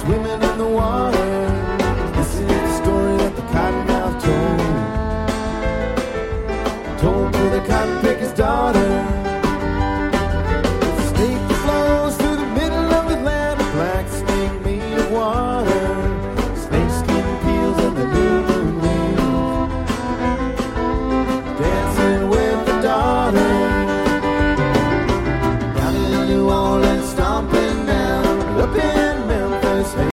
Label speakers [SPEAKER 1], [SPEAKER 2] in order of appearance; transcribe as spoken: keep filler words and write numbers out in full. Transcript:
[SPEAKER 1] swimming in the water. This is the story that the cottonmouth told, told to the cotton picker's daughter. Snake that flows through the middle of the land, a black snake made of water.